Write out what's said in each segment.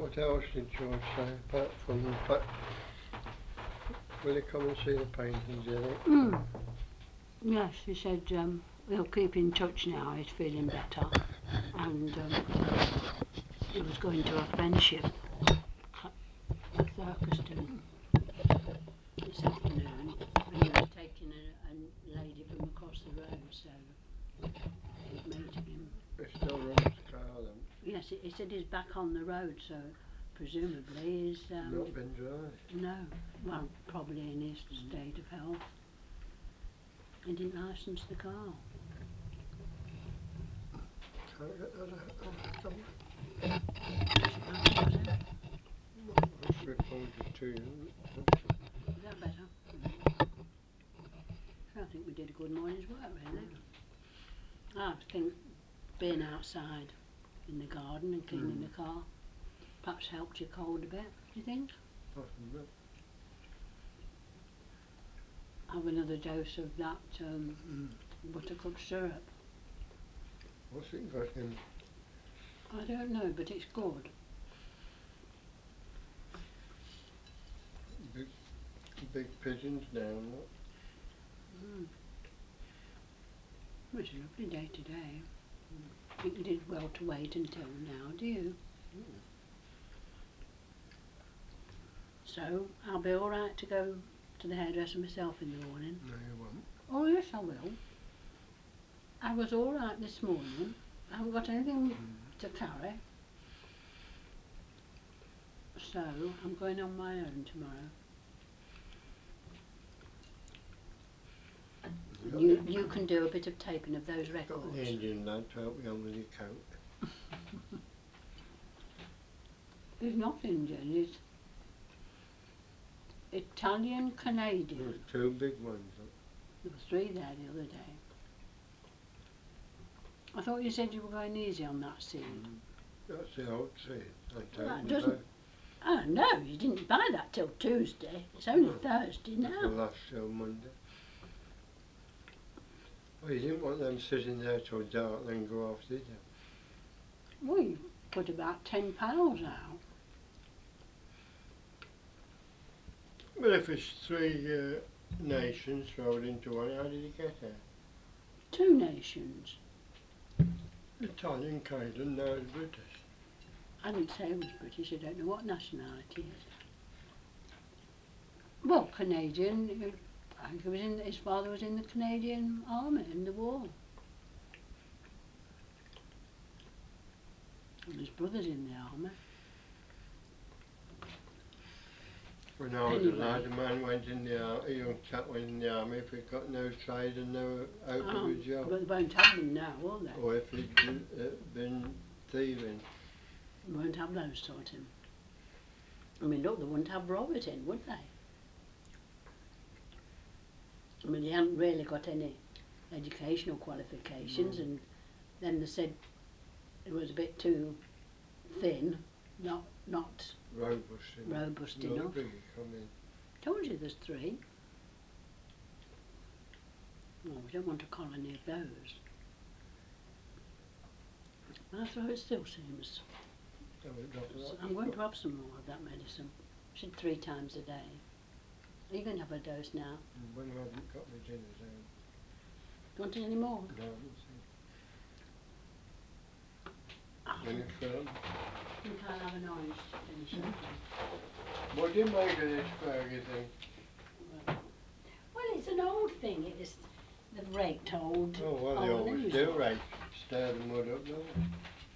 What else did George say apart from the fact? Will he come and see the paintings, do you think? Yes, he said he'll keep in touch now. He's feeling better, and he was going to a friendship at Thurkeston this afternoon, and he was taking a lady from across the road, so he's meeting him. He still runs the car then? Yes, he said he's back on the road, so presumably he's not been driving? No, well, probably in his state of health. He didn't licence the car. Can't get that out. That should be pointed to you. Is that better? I think we did a good morning's work, really. I think being outside in the garden and cleaning the car perhaps helped your cold a bit, do you think? Possibly. Have another dose of that buttercup syrup. What's it got in? I don't know, but it's good. Big pigeons down, look. Well, it's a lovely day today. I think you did well to wait until now, do you? So, I'll be alright to go to the hairdresser myself in the morning? No, you won't. Oh yes, I will. I was alright this morning. I haven't got anything to carry. So, I'm going on my own tomorrow. You can do a bit of taping of those records. Got the Indian lad to help you on with your coat. He's not Indian, he's Italian Canadian. There's two big ones. There were three there the other day. I thought you said you were going easy on that seed. That's the old seed. Well, that doesn't... Oh no, you didn't buy that till Tuesday. It's only Thursday now. It will last till Monday. Well, you didn't want them sitting there till dark then go off, did you? Well, you put about £10 out. Well, if it's three nations thrown into one, how did he get there? Two nations. Italian, Canadian, now he's British. I didn't say he was British, I don't know what nationality he is. Well, Canadian, I think he was his father was in the Canadian army in the war. And his brother's in the army. When I was a lad, a man went in the army, a young chap went in the army if he'd got no trade and no hope of a job. But they won't have them now, will they? Or if he'd been thieving. They won't have those sort in. I mean, look, they wouldn't have Robert in, would they? I mean, he hadn't really got any educational qualifications, and then they said it was a bit too thin, not robust enough. Told you there's three. Well, we don't want a colony of those. My throat still seems... I'm going to have some more of that medicine. I should 3 times a day. Are you going to have a dose now? When I haven't got my dinners out. Do you want any more? No, any further? I think I'll have an orange to finish off. What do you make of this Fergie thing? Well, it's an old thing. It was the raked old. Oh, well, they always do rake, stir the mud up, don't they?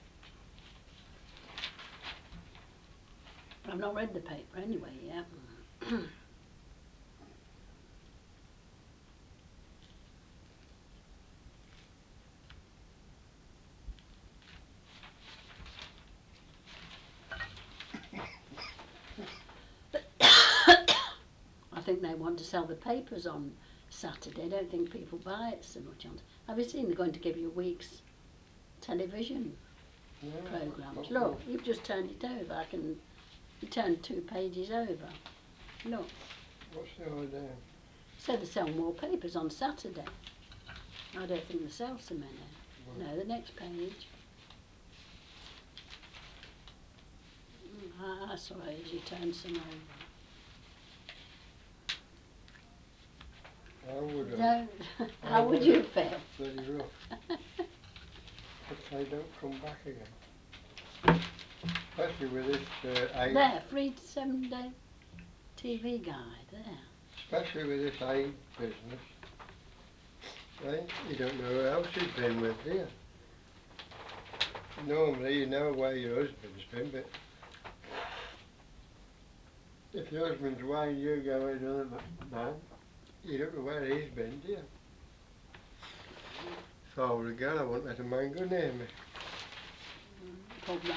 I've not read the paper anyway yet. I think they want to sell the papers on Saturday. I don't think people buy it so much on... Have you seen they're going to give you a week's television programmes? Look, you've just turned it over. You turned 2 pages over. Look. What's the idea? So they sell more papers on Saturday. I don't think they sell so many. No, the next page. That's all right, he turns them over. I would Don't. How would you feel? Bloody rough. But they don't come back again. Especially with this aid. There, 3 to 7 day TV guide, there. Especially with this aid business. You don't know who else he's been with, do you? Normally you know where your husband's been, but if your husband's away and you go with another man, you don't know where he's been, do you? If I were a girl, I wouldn't let a man go near me. Probably.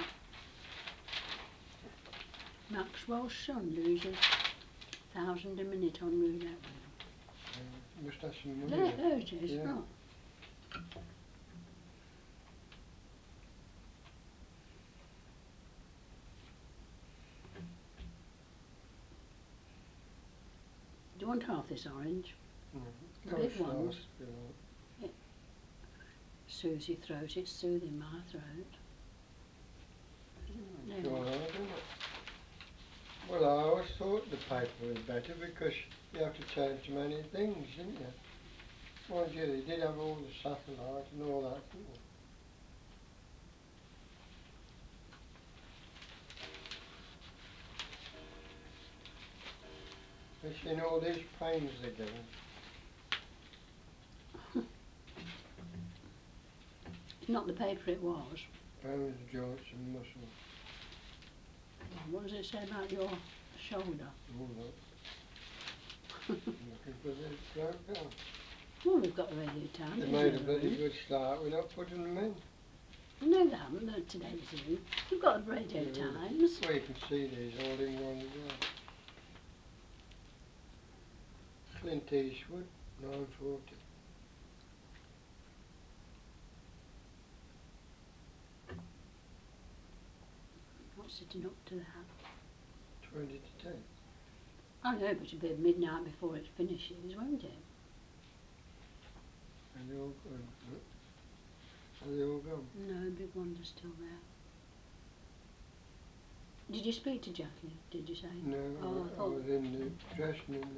Maxwell's son loses 1,000 a minute on roulette wheel. You must have some money. There it is, yeah. look. Do you want half this orange? The big ones. Susie throat, it's soothing my throat. Well, I always thought the paper was better because you have to turn to many things, didn't you? Mind you, they did have all the satellite and all that, didn't they? They've seen all these pains they're getting. Not the paper it was. Bones, joints and muscles. What does it say about your shoulder? All that. Looking for the program. Well, we've got Radio Times. They made a bloody good start, we're not putting them in. No, they haven't. They're today's in. We've got Radio Times. Well, you can see these all in one as well. Clint Eastwood, 9:40. Not sitting up to that. 20 to 10. I know, but it'll be midnight before it finishes, won't it? And they all gone. Are they all gone? No, the big ones are still there. Did you speak to Jackie, did you say? No, I was in the dressing in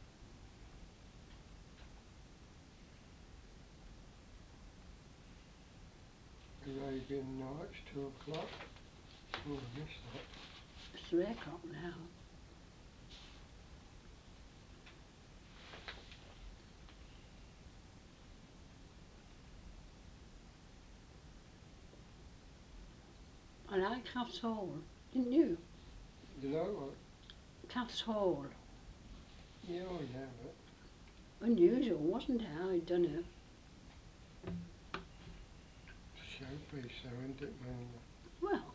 the Arabian Nights, 2 o'clock. Oh, I missed that. It's 3 o'clock now. I like Cath's Hall, didn't you? You know what? Cath's Hall. Yeah, oh yeah, but Unusual, wasn't it, how he'd done it? showpiece though, isn't it, mainly? Well,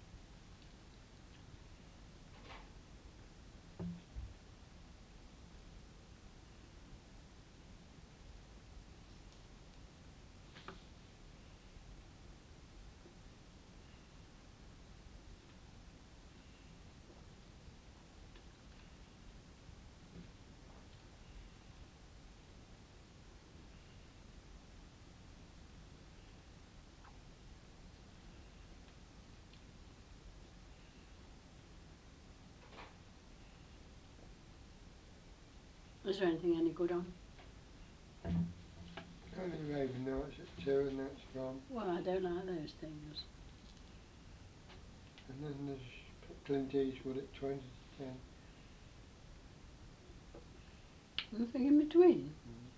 is there anything any good on? Only Arabian Nights at 2 and that's gone. Well, I don't like those things. And then there's Clint Eastwood at 20 to 10. Nothing in between?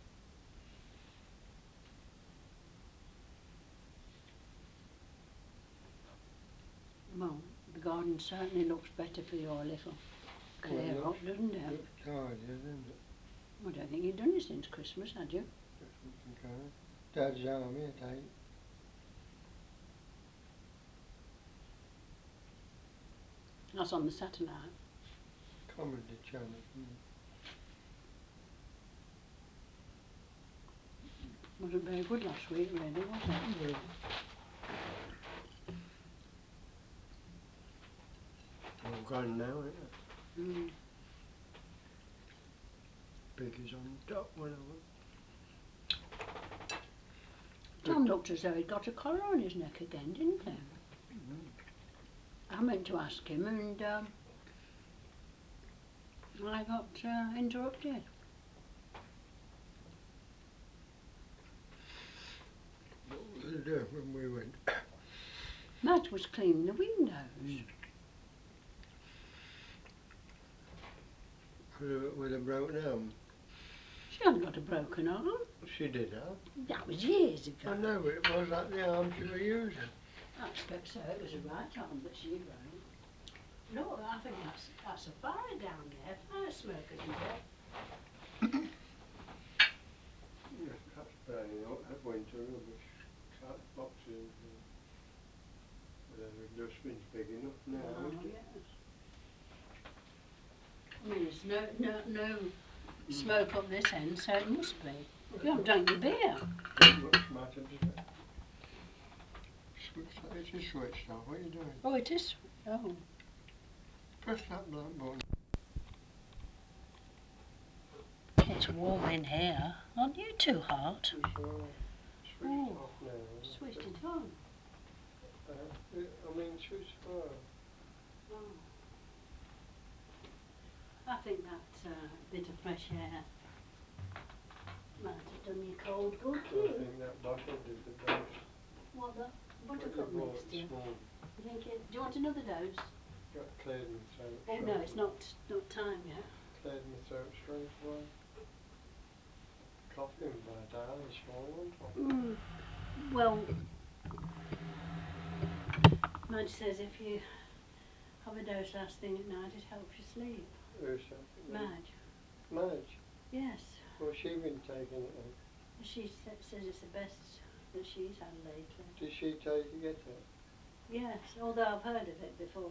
Well, the garden certainly looks better for your little clear up, doesn't it? Looks tired, doesn't it? I don't think you've done it since Christmas, had you? Dad's Army at 8. That's on the satellite. Comedy channel. Wasn't very good last week, really, was it? No. All gone now, ain't they? Biggie's on top, one of them. Tom looked as though he'd got a collar on his neck again, didn't he? I meant to ask him, and I got interrupted. What was it doing when we went? Madge was cleaning the windows. With a broken arm. She hasn't got a broken arm. She did have. That was years ago. I know, but it was that the arm she was using. I expect so. It was the right arm that she broke. No, I think that's a fire down there. Fire smoke, isn't it? That's burning up that winter rubbish. Boxes and the dustbin's big enough now, isn't it? Yes. I mean, there's no smoke up this end, so it must be. You haven't drank your beer. Not much matter, does it? It is switched off. What are you doing? Oh, it is. Oh. Press that black button. It's warm in here. Aren't you too hot? It's alright. Switched off now. Switched it on. I mean, switched fire. Oh. I think that bit of fresh air might have done you cold good. I think that bottle did the best. What, the buttercup What you bought mixture? this morning. You think it? Do you want another dose? Got cleared my throat. Oh no, it's not time yet. Cleared my throat straight away. Coughing bad this morning. Well, Madge says if you have a dose last thing at night, it helps you sleep. Who's that? Madge. Madge? Yes. What's she been taking it then? She says it's the best that she's had lately. Did she tell you to get it? Yes, although I've heard of it before.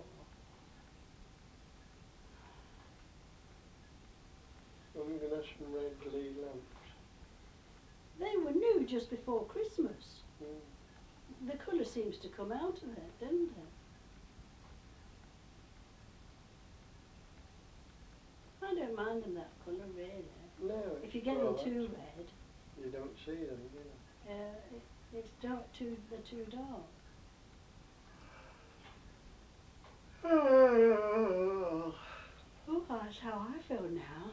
I'm going to have some red LED lamps. They were new just before Christmas. Mm. The colour seems to come out of it, doesn't it? I don't mind them that colour really. No, if you get them bright. too red, you don't see them, do you? it's dark. They're too dark. Oh, that's how I feel now.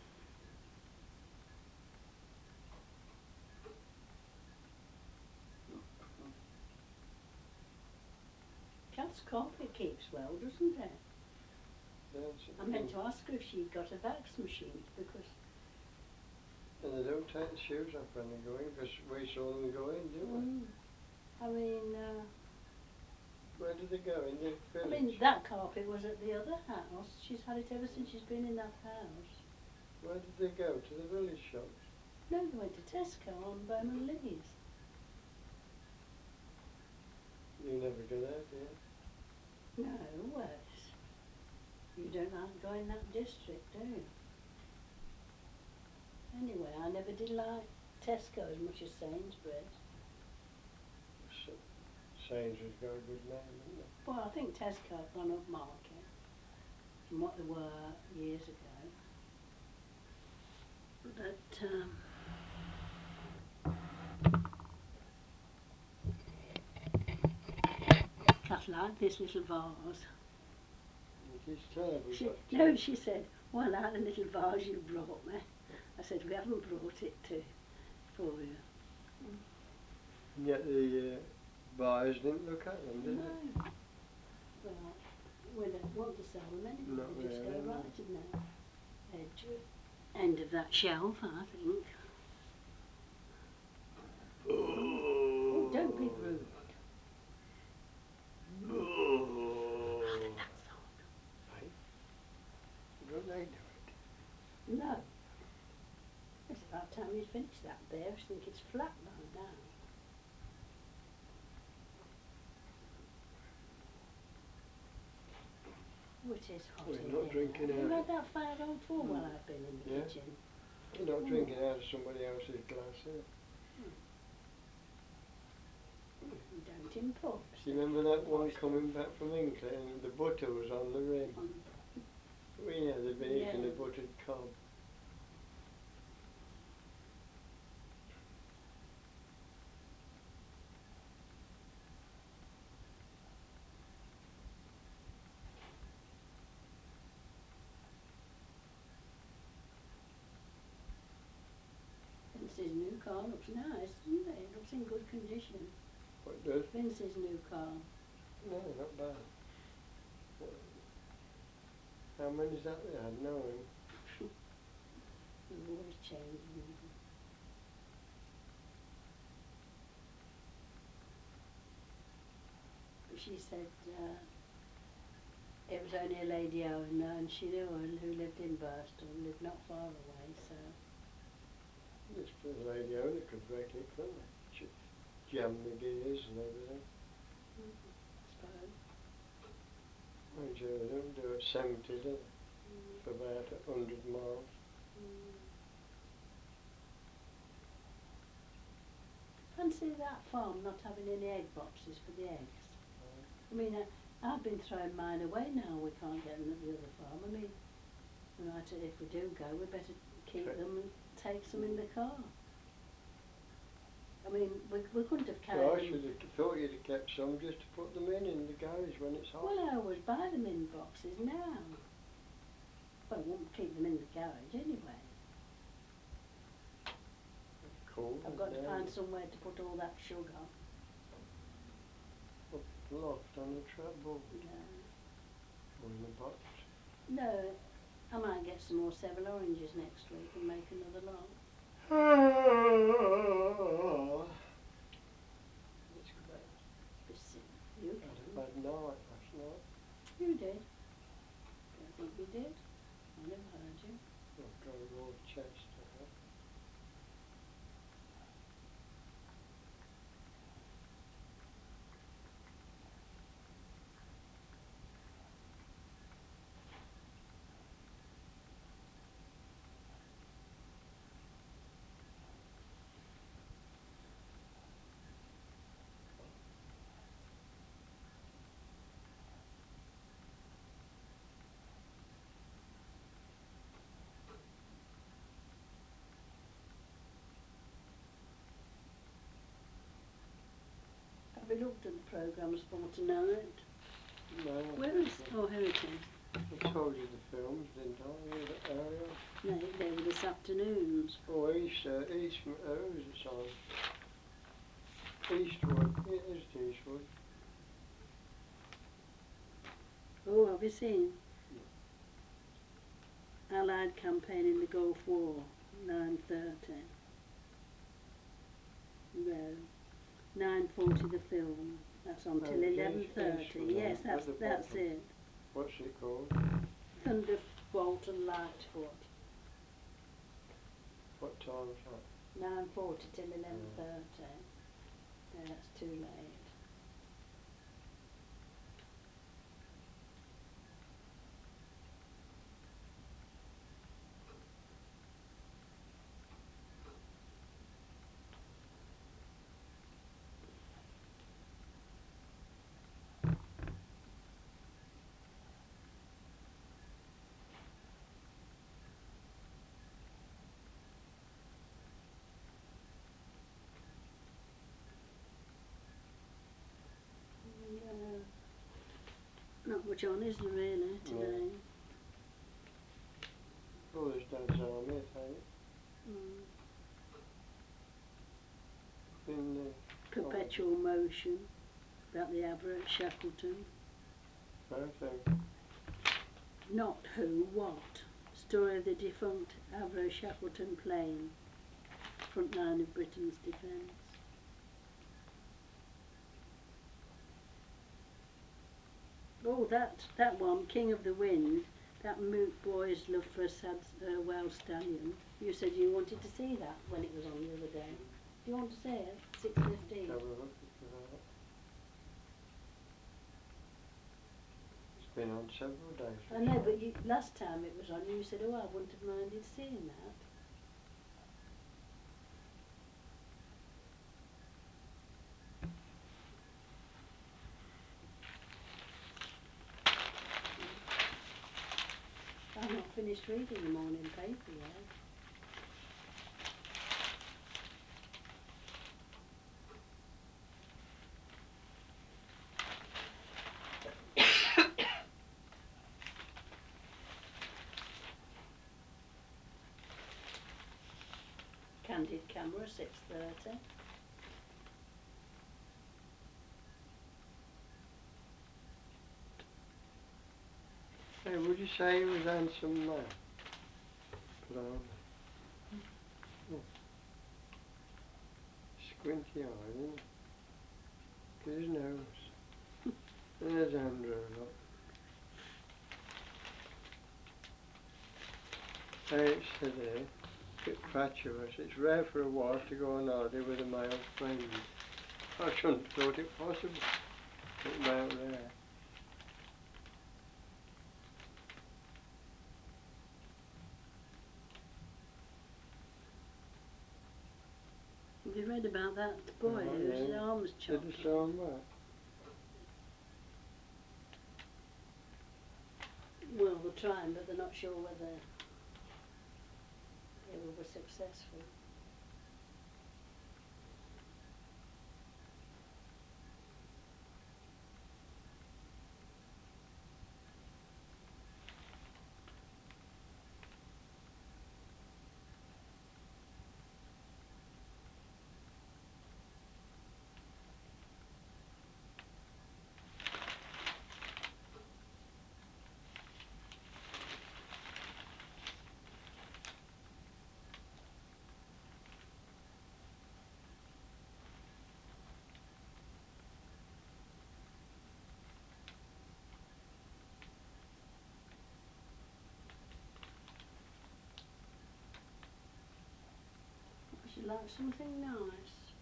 Cat's carpet keeps well, doesn't it? Yes, I meant to ask her if she'd got a wax machine because. And they don't take the shoes off when they go in, because we saw them go in, didn't we? I mean, where did they go? In the village? I mean, that carpet was at the other house. She's had it ever since she's been in that house. Where did they go? To the village shops? No, they went to Tesco on Bowman Leys. You never go there, do you? No, Wes. You don't like going that district, do you? Anyway, I never did like Tesco as much as Sainsbury's. Sainsbury's got a good name, hasn't it? Well, I think Tesco have gone up market from what they were years ago. But Kath liked this little vase. It is terrible. She said, well, I like the little vase you brought me. I said, we haven't brought it for you. And yet the buyers didn't look at them, did they? Well, we don't want to sell them anyway. Not They just really, go no. right to the end of that shelf, I think. Oh, don't be rude. Hey? Don't they do it? No. It's about time you'd finished that beer. I think it's flat by now. Oh, it is hot in not here. drinking Have you out. had that fire on full while I've been in the kitchen? You're not drinking out of somebody else's glass, eh? You don't in pubs. Do you remember that one coming back from England and the butter was on the rim? Well, yeah, they'd been eating the buttered cob. car looks nice, doesn't it? It looks in good condition. What does? Vince's new car. No, not bad. What, how many's that they had? 9? They're always changing them. But she said it was only a lady and she knew her who lived in Burstall, lived not far away, so. Just a lady owner could wreck it, couldn't they? Jam the gears and everything. I suppose. Mind you, they don't do it 70, do they? For about 100 miles. Fancy that farm not having any egg boxes for the eggs. I mean, I've been throwing mine away now. We can't get them at the other farm. I mean, we might, if we do go, we better keep them and take some in the car. I mean, we couldn't have carried Well, I them. should have thought you'd have kept some just to put them in the garage when it's hot. Well, I always buy them in boxes now. Well, I won't keep them in the garage anyway. Cool. I've got to find somewhere to put all that sugar. Up the loft on the trapboard. Yeah. Or in a box. No, I might get some more Seville oranges next week and make another lot. Let's go back. Be silly. You I had can. a bad night last night. You did. Don't think you did. I never heard you. I've got a raw chest, I have. Have you looked at the programmes for tonight? No. Where is? Oh, here it is. I told you the films, didn't I? Ariel. No, they were this afternoon's. Oh, Eastwood, who's it on? Eastwood, it is Eastwood. Oh, have you seen? Allied campaign in the Gulf War, 9:30. No, 9:40 the film. That's on till 11:30. Yes, that's it. What's it called? Thunderbolt and Lightfoot. What time's that? 9:40 till 11:30. Yeah, that's too late. Not much on, is there really, today? Oh, there's Dad's army, I take it. In the Perpetual Motion, about the Abra at Shackleton. About who? Not who, what. Story of the defunct Avro Shackleton plane, front line of Britain's defence. Oh, that one, King of the Wind, that Moot Boy's love for a sad Welsh stallion. You said you wanted to see that when it was on the other day. Do you want to see it? 6:15. Have a look at that. It's been on several days. I know, but last time it was on, you said, oh, I wouldn't have minded seeing that. I've not finished reading the morning paper yet. candid camera, 6:30. Hey, would you say he was handsome man? Blimey. Oh. Squinty eyes, isn't he? Look at his nose. There's Andrew, look. Hey, it said here, bit fatuous. It's rare for a wife to go on holiday with a male friend. I shouldn't have thought it possible. It about rare. Have you read about that boy whose arm was chopped Did off? the storm back? Well, they're trying, but they're not sure whether they will be successful. Would you like something nice?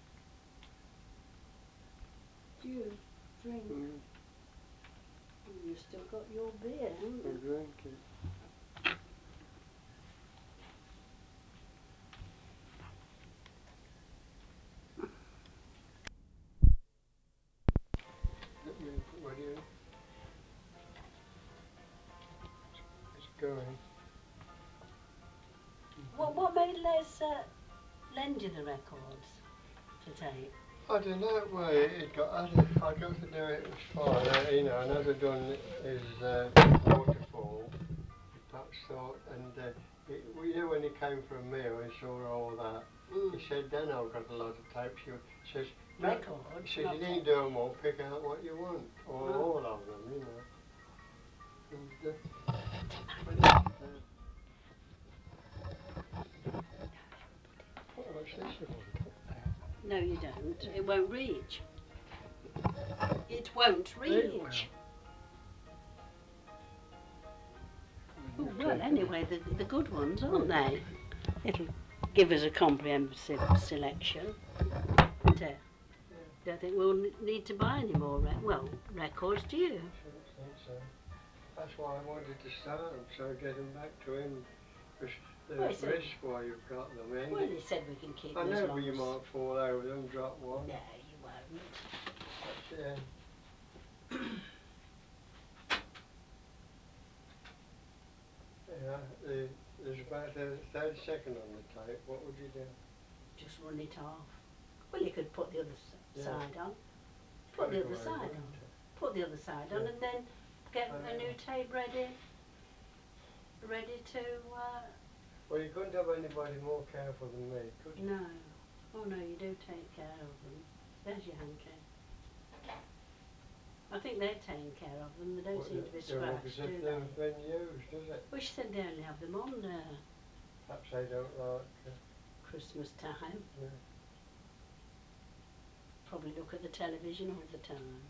Do you drink? You've still got your beer, haven't I'm you? drinking. Let me put my in. It's going. What made Les lend you the records to tape? I don't know why it got. I got to do it. It was fine. You know, and as I done his waterfall, he perhaps thought, and you know, when he came for a meal, he saw all that. He said, "Then I've got a lot of tapes." He says, Records. He says, "You need to do them all. Pick out what you want, or all of them, you know." And what's this you want up there? No, you don't. It won't reach. It won't reach. It will. Well, anyway, the good ones, aren't they? It'll give us a comprehensive selection. Won't it? Yeah. Don't think we'll need to buy any more records, do you? I shouldn't think so. That's why I wanted to start them, so I get them back to him. Because there's risk while you've got them. Well, he said we can keep I them as know, long but you as... might fall over them and drop one. No, you won't. That's the end. Yeah, there's about 30 seconds on the tape. What would you do? Just run it off. Well, you could put the other side on. Put Take the other away, side wouldn't on. it? Put the other side on, and then get Turn a it new on. tape ready to... Well, you couldn't have anybody more careful than me, could you? No. Oh, no, you do take care of them. There's your hanky. I think they're taking care of them. They don't seem to be They look as scratched, do if they? they've been used, does it? Well, she said they only have them on Perhaps they don't like... Christmas time. Yeah. Probably look at the television all the time.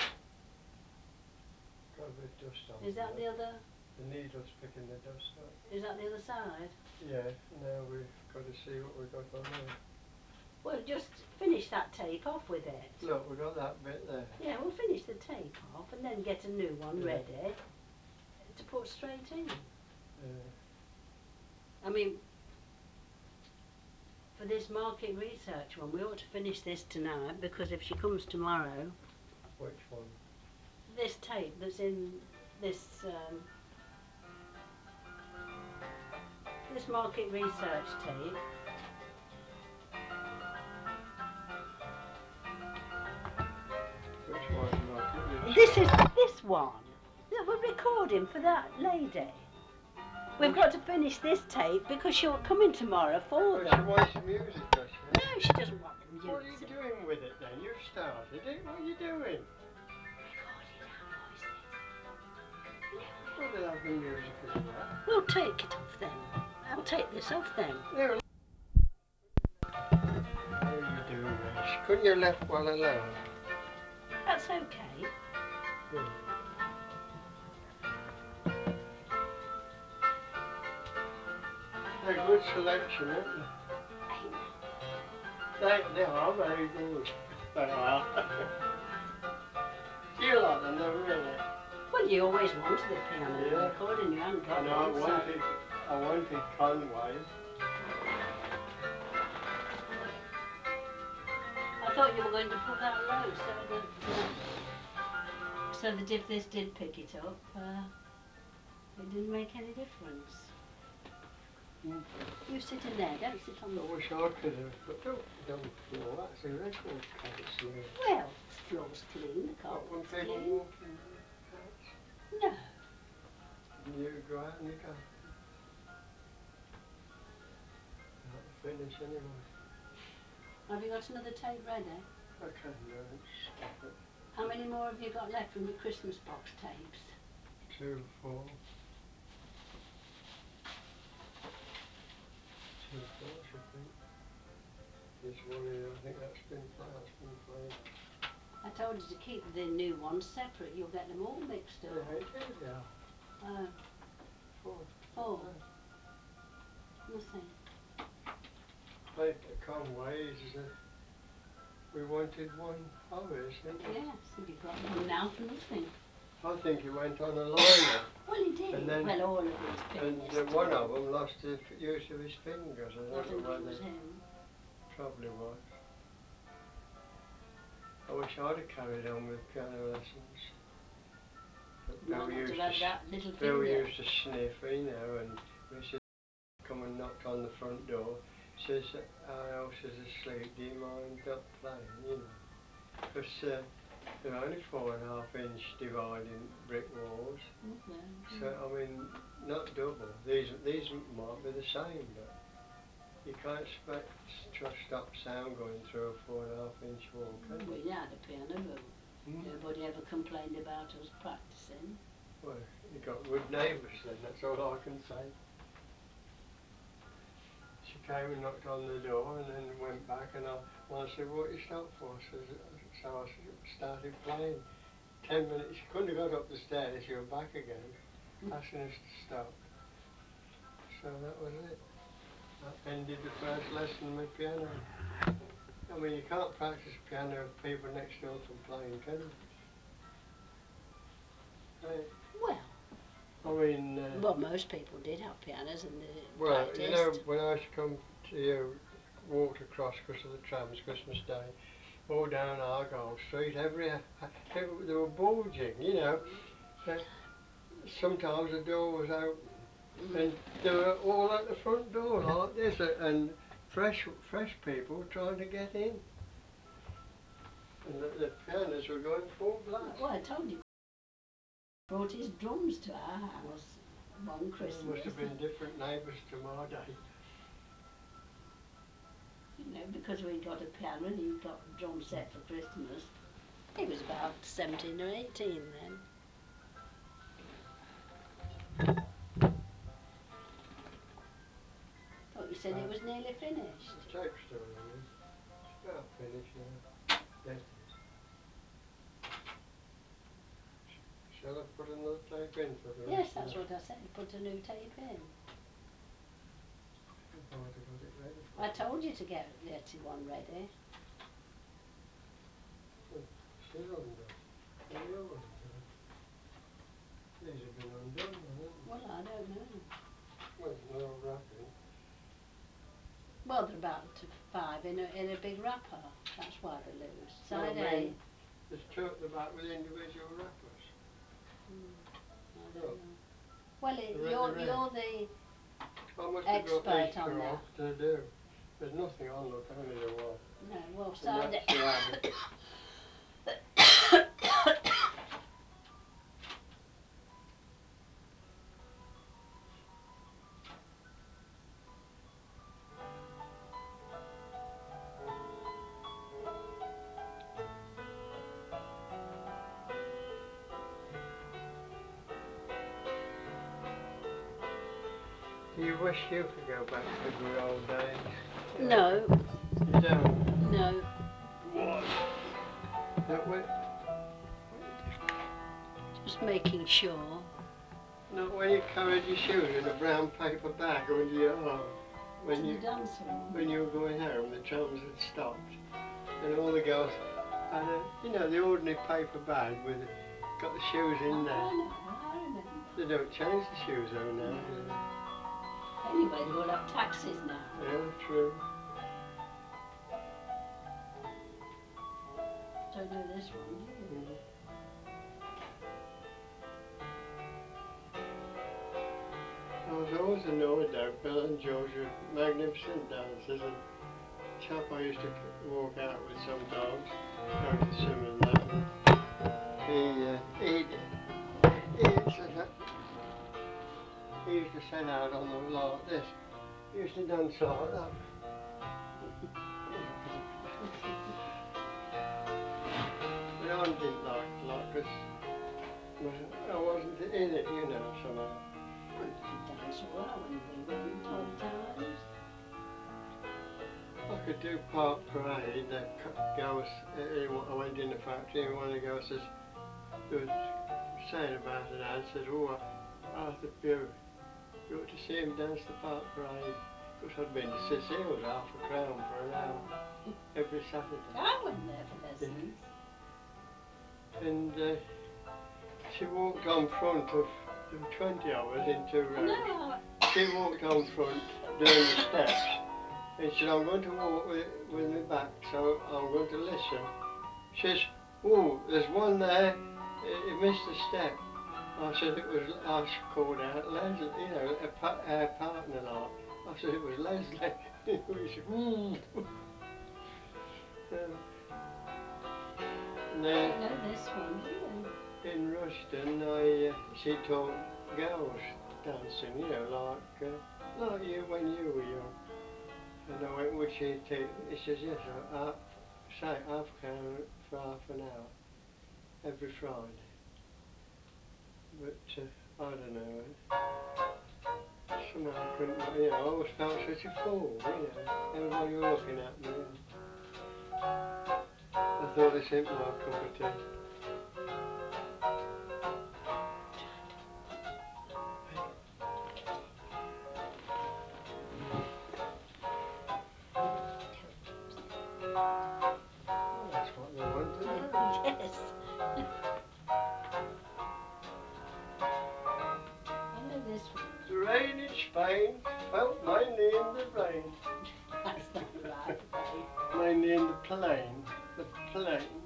Got a bit of dust on Is that there. the other... The needle's picking the dust up. Is that the other side? Yeah, now we've got to see what we've got on there. Well, just finish that tape off with it. Look, we've got that bit there. Yeah, we'll finish the tape off and then get a new one ready to put straight in. Yeah. I mean, for this market research one, we ought to finish this tonight, because if she comes tomorrow... Which one? This tape that's in this this market research tape. Which one, market research? This is this one that we're recording for that lady. We've got to finish this tape because you're coming tomorrow for Well, she them. wants the music, does she? No, she doesn't want the music. What are you doing with it then? You've started it. What are you doing? Recording our voices. Well, they'll have the music as well. We'll take it off then. I'll take this off then. No. What are you doing, Rex? Couldn't you left well alone? That's okay. Yeah. They're a good selection, aren't they? They are very good. They are. Do you like them though, really? Well, you always wanted a piano record and you haven't got No, one. I wanted Conway. I thought you were going to put that low so that if this did pick it up, it didn't make any difference. You sit in there, don't sit on the I wish I could have, but don't floor, that's a record carpet's new. Well, the floor's clean, the carpet's When people clean. walk in the house, No. you go out in the garden. Not the finish anyway. Have you got another tape ready? I can stop it. How many more have you got left from your Christmas box tapes? 2, 4. 2, 4, I should think. There's one here, I think that's been played. I told you to keep the new ones separate, you'll get them all mixed up. Yeah, it is, yeah. 4. Nothing. Like Conway's, we wanted one of his, didn't we? Yes, and you've got one now for nothing. I think he went on a liner. Well, he did. And then, well, all of his pianists. And one of them lost the use of his fingers. I think it was him. Probably was. I wish I'd have carried on with piano lessons. But Bill used to sniff, you know, and Mrs. come and knocked on the front door. Says, our house is asleep, do you mind not playing, you know? Because they're only 4.5-inch dividing brick walls. So, I mean, not double. These might be the same, but you can't expect to stop sound going through a 4.5-inch wall, can you? We had a piano, but nobody ever complained about us practicing. Well, you got good neighbours then, that's all I can say. She came and knocked on the door and then went back and I said, what you stopped for? So I started playing. 10 minutes, she couldn't have got up the stairs, she was back again, asking us to stop. So that was it. That ended the first lesson with piano. I mean, you can't practice piano if people next door complain, can you? Hey. Well, I mean... well, most people did have pianos and they well, practiced. you know, when I used to come to you, walked across because of the trams Christmas Day, all down Argyle Street, they were bulging, you know. Sometimes the door was open and they were all at the front door like this and fresh people trying to get in. And the pianos were going full blast. Well, I told you, brought his drums to our house one Christmas. There must have been different neighbours to my day. You know, because we got a piano and he got a drum set for Christmas. He was about 17 or 18 then. Thought you said it was nearly finished. The tape's still running. It's about finished now. Getting. Shall I put another tape in for the rest? Yes, that's what I said. Put a new tape in. I've already got it ready for I told you to get one ready. She's undone. And you're undone. These have been undone, haven't they? Well, I don't know. Well, they're all wrapping. Well, they're about 5 in a big wrapper. That's why they're loose. Side A. There's 2 at the back with individual wrappers. I don't know. Well, you're the I must have got these 2 off that. to do. There's nothing on, look, only the one. No, well, side A. Do you wish you could go back to the good old days? No, You don't? no. What? That way? Just making sure. Not when you carried your shoes in a brown paper bag under your arm. To the dance hall. When you were going home, the trams had stopped, and all the girls had the ordinary paper bag with got the shoes in there. I know, I remember. They don't change the shoes though now, No. do they? Anyway, they all have taxis now. Yeah, true. Don't know this one, do you? Mm. I was always annoyed though, Bill and George were magnificent dancers, and the chap I used to walk out with sometimes, go to the cinema and that, he used to set out on the like this. He used to dance like that. But I didn't like it a lot because I wasn't in it, somehow. Well, you could dance all right when they went odd times. I could do Park Parade. The girls, I went in the factory and one of the girls says, they was saying about it and said, oh, Arthur Pugh, you ought to see him dance the Park Parade. Of course I'd been to Cecile's £1/2 for an hour every Saturday. I went there for lessons. Yeah. And she walked on front of, there were 20 of us in 2 rows. No. She walked on front doing the steps. And she said, I'm going to walk with my back, so I'm going to listen. She says, oh, there's one there, he missed a step. I said it was, I called out Leslie, our partner like. I said it was Leslie. We said, ooh. And I don't know this one, do you? in Rushden, she taught girls dancing, like you when you were young. And I went, would she take, he says, yes, say £1/2 for half an hour, every Friday. But, I don't know, somehow I couldn't, I always felt such a fool, everybody was looking at me. I thought this ain't my cup of tea. Well, that's what they want, isn't it? Yes. I know this one. The rain in Spain felt mainly in the rain. That's not right, babe. Mainly in the plain. The plain.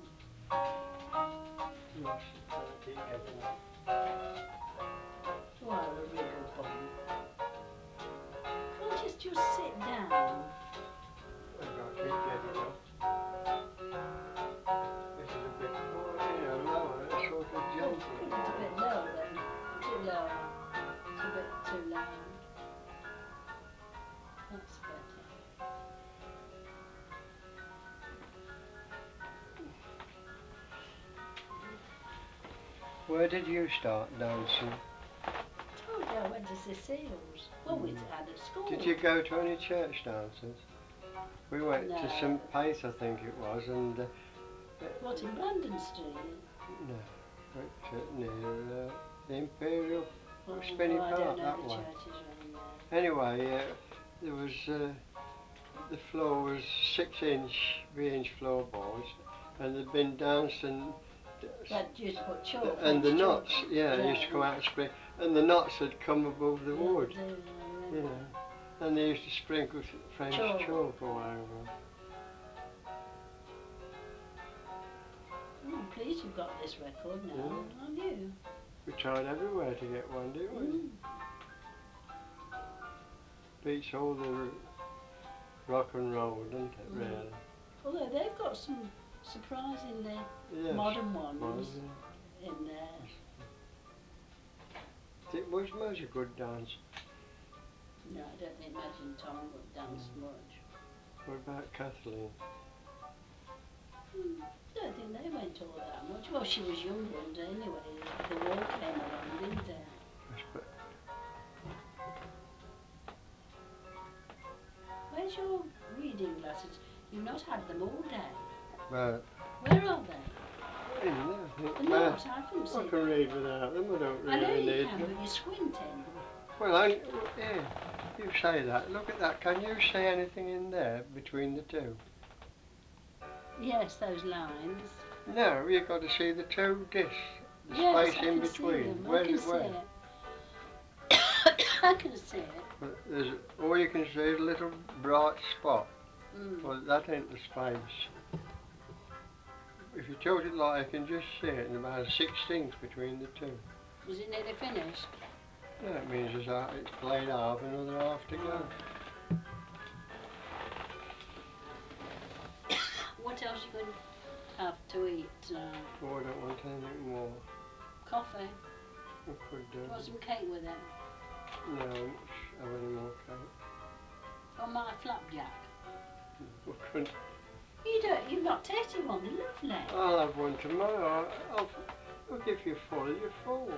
Yes, I keep getting up. Oh, I'll wriggle bum. Can't just sit down? I've got to keep getting up. This is a bit more, lower, a sort of Oh, gentler put it a fall. bit lower then. Put it lower. It's a bit too loud. That's better. Where did you start dancing? I told you I went to Cecile's. Well, we had at school. Did you go to any church dances? We went to No. St. Pace, I think it was, and... What, in Brandon Street? No, but near the Imperial Oh, Spinny I Park, don't know that the way. churches around there. Anyway, there was... the floor was 6-inch V-inch floorboards, and there'd been dancing... That used to put chalk, And the knots, chalk. they used to come out and spring, and the knots had come above the wood, I do, I remember. and they used to sprinkle French chalk all over. I'm pleased you've got this record now, aren't you? We tried everywhere to get one, didn't we? Beats all the rock and roll, doesn't it, really? Although they've got some surprisingly modern ones in there. It was much a good dance. No, I don't think Madge and Tom would dance much. What about Kathleen? I don't think they went all that much. Well, she was young one day anyway. The war came along, didn't it? Yes, but You've not had them all day. Well, Where are they? in there, I think. They're not. I couldn't see I them. can read without them. I don't I know really you need can, them. but you're squinting. Well, yeah, you say that. Look at that. Can you see anything in there between the two? Yes, those lines. No, you've got to see the two discs. The Yes, space I in can see between. them. I Where's can it see where? it. I can see it. But all you can see is a little bright spot. Mm. Well, that ain't the space. If you tilt it like, you can just see it, and about a sixteenth between the two. Is it nearly finished? That means it's played half, another half to go. What else are you going to have to eat tonight? Oh, I don't want anything more. Coffee? I could do. Do you want some cake with it? No, I won't have any more cake. Or my flapjack? I couldn't. You've not tasted one. They're lovely. I'll have one tomorrow. Look, if you're full, you're full.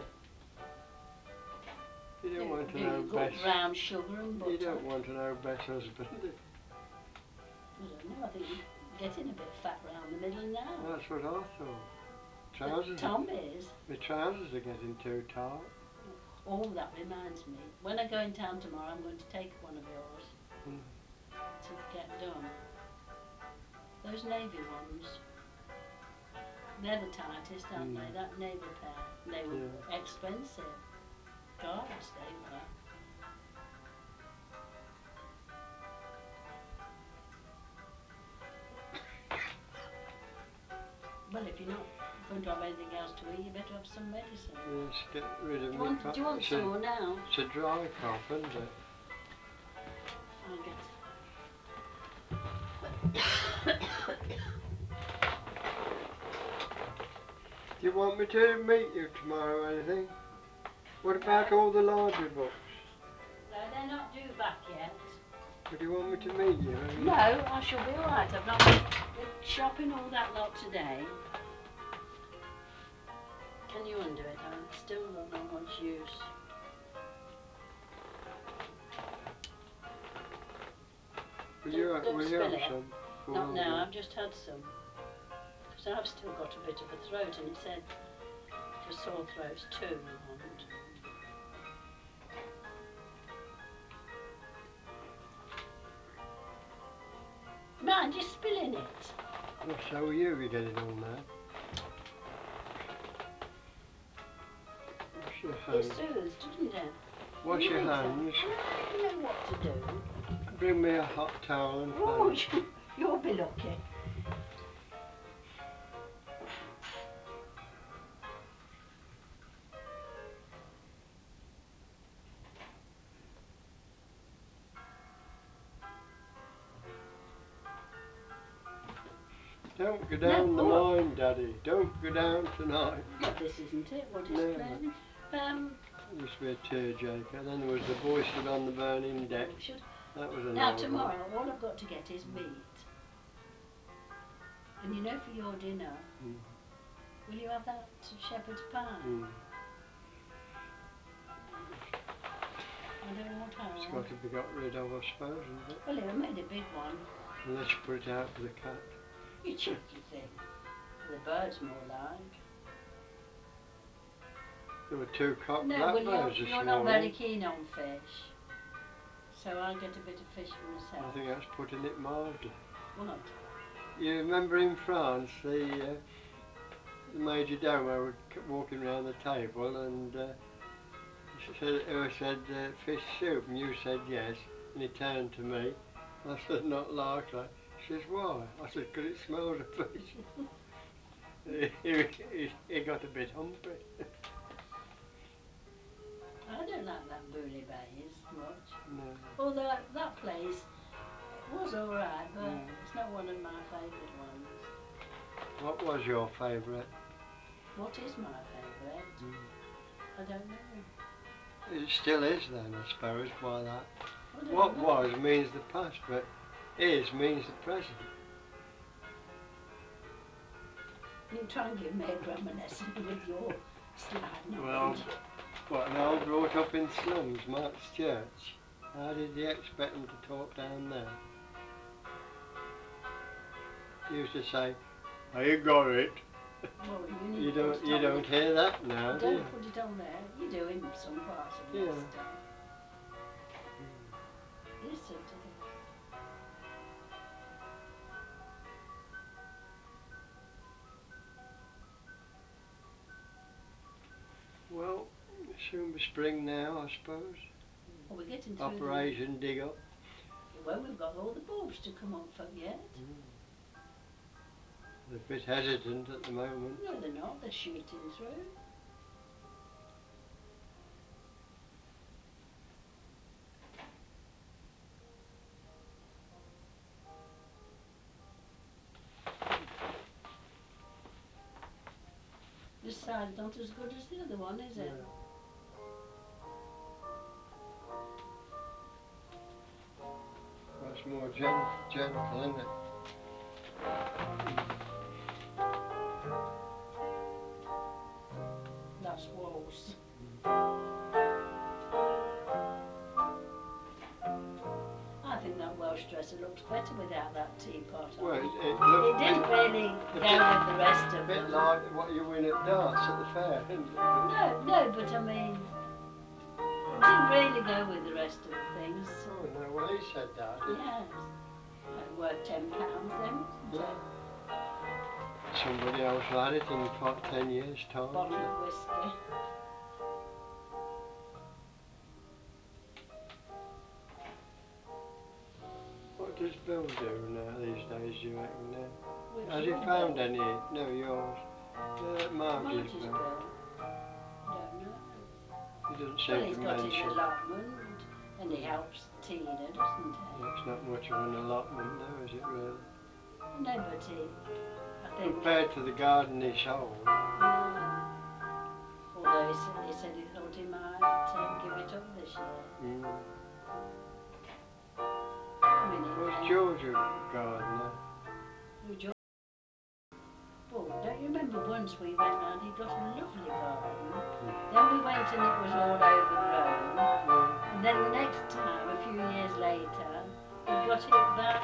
You don't want to Do know you got best. brown sugar and butter? You don't want to know best husband. I don't know. I think you're getting a bit fat round the middle now. That's what I thought. But Tom is. My trousers are getting too tight. Oh, that reminds me. When I go in town tomorrow, I'm going to take one of yours to get done. Those navy ones, they're the tightest, aren't they? That navy pair. They were expensive. Gods, they were. Well, if you're not going to have anything else to eat, you better have some medicine. Yes, get rid of Do you want some more now? It's a dry cough, isn't it? I'll get. Do you want me to meet you tomorrow or anything? What about all the library books? No, they're not due back yet. But do you want me to meet you? No, I shall be alright. I've not been shopping all that lot today. Can you undo it? I still don't know much use. Don't spill it. Not now, I've just had some. Because I've still got a bit of a throat, and it said for sore throats too you want. Mind, you're spilling it. Well, so are you, you're getting on now. Wash your hands. It soothes, doesn't it? Wash your hands. So? You know what to do. Bring me a hot towel and Oh, fan. you'll be lucky. Don't go down the mine, Daddy. Don't go down tonight. Well, this isn't it. What is playing? It used to be a tearjerker. Then there was The Boy Stood on the Burning Deck. That was an now old tomorrow, all I've got to get is meat. And you know, for your dinner, will you have that shepherd's pie? I don't want how. It's got to be got rid of, I suppose, isn't it? Well, you made a big one. Unless you put it out for the cat. You cheeky thing. The bird's more like. There were two cock No, blackbirds well, this you're not very keen on fish. So I'll get a bit of fish for myself. I think that's putting it mildly. What? You remember in France, the Major Domo was walking around the table and said fish soup, and you said yes, and he turned to me. I said not likely. He says why? I said because it smells of fish. he got a bit humpy. I don't like that bouillabaisse much. No. Although that place was alright, but it's not one of my favourite ones. What was your favourite? What is my favourite? I don't know. It still is then, I suppose, by that. What was means the past, but is means the present. You try and give me a grammar lesson with your slight Well, knowledge. what, an old brought up in slums, Mark's Church. How did you expect them to talk down there? used to say, I got it. Well, you need You to put don't it you on don't hear that now, do you? Don't put it on there. You do in some parts of Yeah. Leicester. Mm. Listen to this. Well, soon be spring now, I suppose. Well, we're getting through Operation dig up. Well, we've got all the bulbs to come up for yet. They're a bit hesitant at the moment. No, they're not. They're shooting through. This side's not as good as the other one, is it? No. Well, it's more gentle, isn't it? That's walls. I think that Welsh dresser looks better without that teapot on. Well, it didn't really go with the rest of a bit them. like what you win at darts at the fair, isn't it? No, but I mean, it didn't really go with the rest of the things. Oh no, well he said that. Yes. It worth £10 then, isn't it? Somebody else will have it in 10 years' time. Bottle of whiskey. What does Bill do now these days, do you reckon now? Which Has he found any? No, yours. Marge's Bill. Don't know. He doesn't Well, seem he's to got mention. his allotment and he helps Tina, doesn't he? It's not much of an allotment though, is it really? No, but I think... Compared to the garden he sold. Although he said he thought he might give it up this year. I mean, What's George a gardener? Well, don't you remember once we went round, he got a lovely garden. Then we went and it was all overgrown. And then the next time, a few years later, he got it back.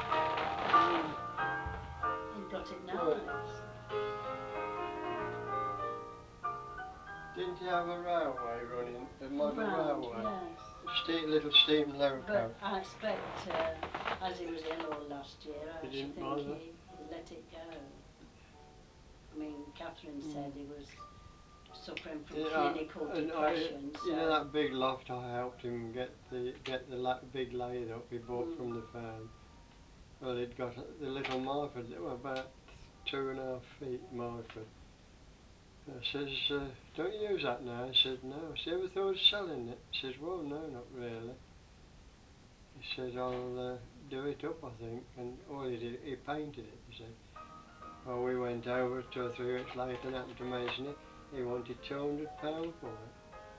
He got it nice. Didn't he have a railway running, a model railway? Yes. Little steam loco. But I expect, as he was ill all last year, I should think he let it go. I mean, Catherine said he was suffering from clinical depression. You know that big loft I helped him get the big lathe up he bought from the farm. Well, he'd got the little Marford, about 2.5 feet Marford. I says, don't you use that now? He said, no. I said, ever thought of selling it? He says, well, no, not really. He says, I'll do it up, I think. And all he did, he painted it, you see. Well, we went over 2 or 3 weeks later and happened to mention it. He wanted £200 for it.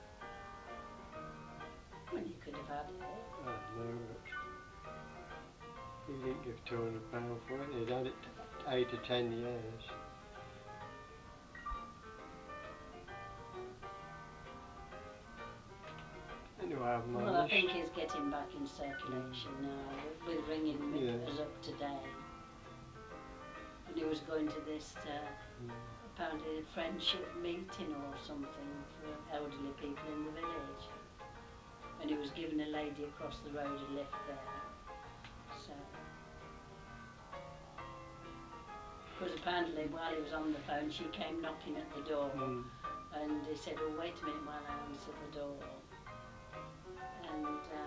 Well, you could have had it. I know, but he didn't give £200 for it. He'd had it 8 or 10 years. Anyway, I've managed. Well, I think he's getting back in circulation now with ringing us up today. And he was going to this apparently a friendship meeting or something for elderly people in the village. And he was giving a lady across the road a lift there. So, because apparently while he was on the phone she came knocking at the door and he said, oh, wait a minute while I answer the door. And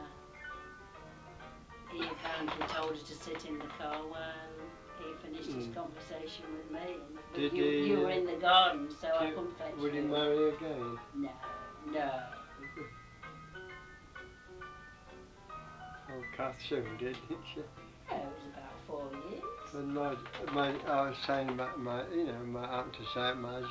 he apparently told her to sit in the car while he finished his conversation with me. But you were in the garden, so I couldn't fetch you. Would he marry again? No. Oh, Kath soon did, didn't she? No, it was about 4 years. And I was saying about I happened to say it, Maz,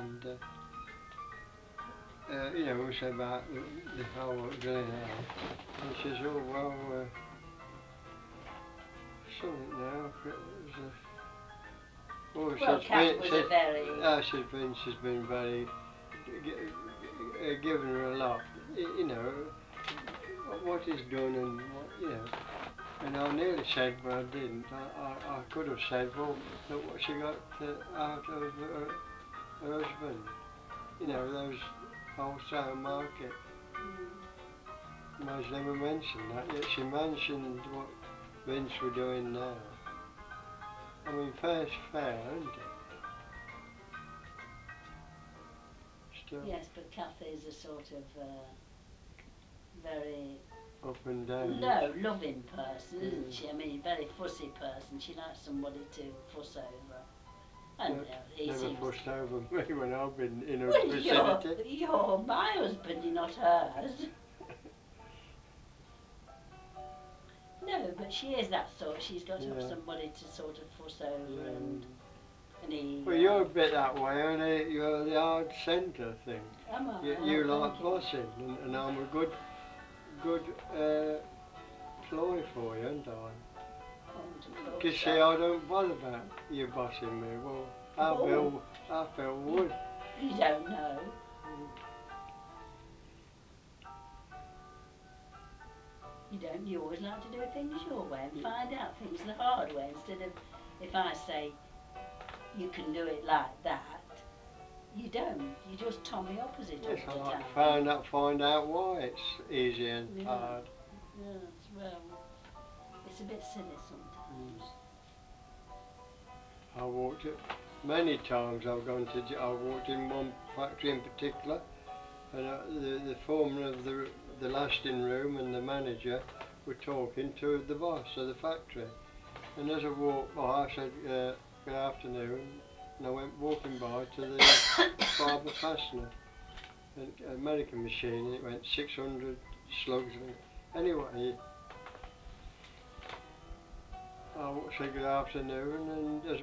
and we said about the whole drilling out. And she says, oh, well, something now, Kath was a very... she's been very, given her a lot, what he's done and what, And I nearly said, but I didn't. I could have said, well, look what she got out of her husband. You know, those wholesale market. Mai's never mentioned that, yet she mentioned what Vince were doing now. I mean, fair's fair, isn't it? Still. Yes, but Kathy's a sort of very Up and down. loving person, isn't she? I mean, very fussy person. She likes somebody to fuss over. And he Never seems fussed over me when I've been in her well, vicinity. you're my husband, you're not hers. No, but she is that sort. She's got to have somebody to sort of fuss over and he... Well, you're a bit that way, aren't you? You're the hard centre thing. Am I? You like bossing, and I'm a good ploy for you, aren't I? Because see, I don't bother about you bossing me. Well, I feel would. You don't know. You always like to do things your way and find out things the hard way instead of if I say you can do it like that, you don't. You just tell me opposite all the time. Yes, I like to find out why it's easy and hard. Yes, well, it's a bit silly sometimes. I walked it many times. I walked in one factory in particular, and the foreman of the lasting room and the manager were talking to the boss of the factory. And as I walked by, I said, "Good afternoon," and I went walking by to the fibre fastener, an American machine, and it went 600 slugs. Anyway, I said good afternoon, and as